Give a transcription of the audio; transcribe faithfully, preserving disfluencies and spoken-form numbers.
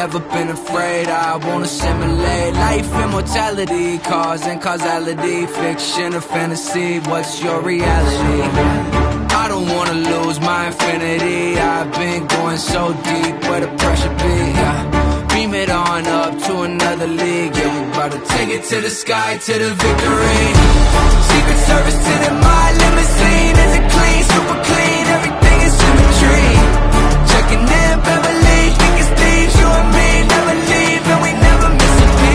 never been afraid. I won't assimilate life, immortality, cause and causality, fiction or fantasy, what's your reality? I don't wanna lose my infinity. I've been going so deep, where the pressure be, yeah. Beam it on up to another league, yeah. We about to take it to the sky, to the victory. Secret Service to the my limousine. Is it clean, super clean, everything is symmetry. Checking in Beverly, think it's thieves, you and me.